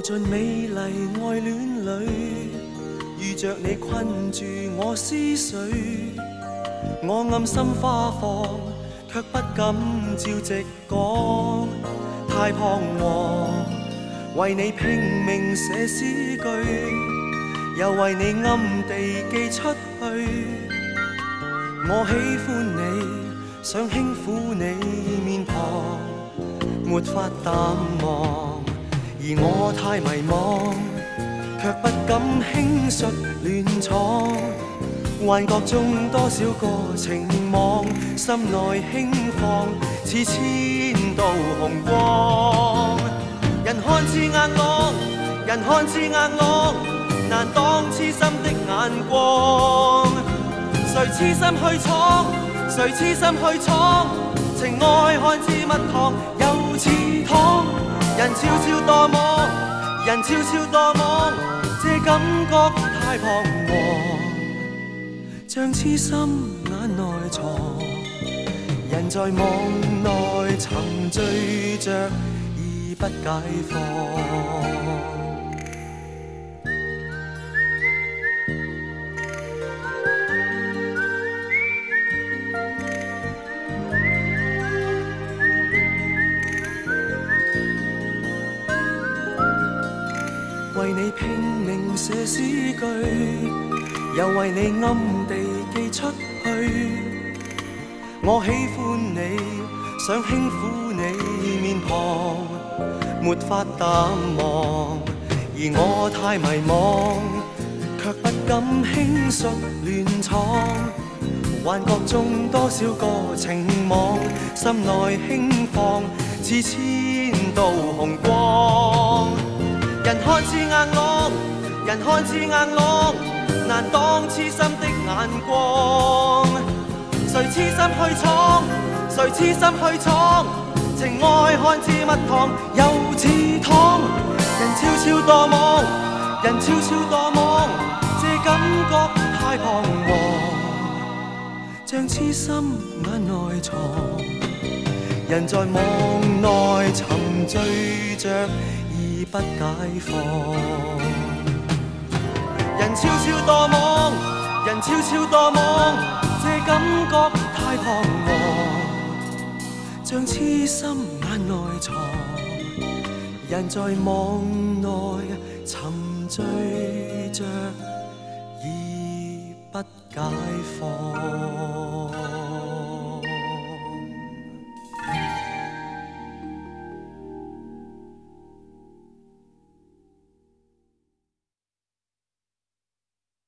进美丽爱恋里，遇着你困住我思绪，我暗心花放，却不敢照直讲，太彷徨。为你拼命写诗句，又为你暗地寄出去。我喜欢你，想轻抚你面庞，没法淡忘。而我太迷惘，却不敢轻率亂闖。幻覺中多少個情網，心內輕放，似千道紅光。人看似硬朗，人看似硬朗，難擋痴心的眼光。誰痴心去闖，誰痴心去闖，情愛看似蜜糖又似糖。人悄悄墮網，人悄悄墮網，這感覺太彷徨，像痴心眼內藏。人在網內沉醉着，已不解放。為你拼命寫詩句，又為你暗地寄出去。我喜歡你，想輕撫你面龐，沒法淡忘。而我太迷惘，卻不敢輕率亂闖。幻覺中多少個情網，心內輕放，似千道紅光。人看似硬朗，人看似硬朗，難擋痴心的眼光。誰痴心去闖，誰痴心去闖，情愛看似蜜糖又似糖。人悄悄墮網，人悄悄墮網，這感覺太彷徨，像痴心眼內藏。人在網內沉醉着，不解放。人悄悄墮網，人悄悄墮網，這感覺太彷徨，像痴心眼內藏。人在網內沉醉着，已不解放。